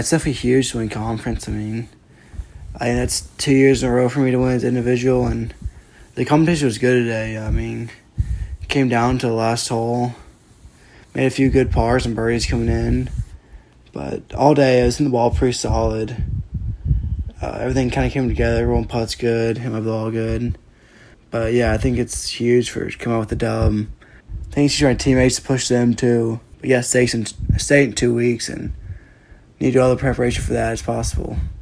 It's definitely huge to win conference. That's 2 years in a row for me to win as individual, and the competition was good today. It came down to the last hole. Made a few good pars and birdies coming in, but all day I was in the ball pretty solid. Everything kind of came together. Everyone putts good, hit my ball good. But yeah, I think it's huge for coming out with the dub. Thanks to my teammates to push them too. But yeah, state in 2 weeks, and need to do all the preparation for that as possible.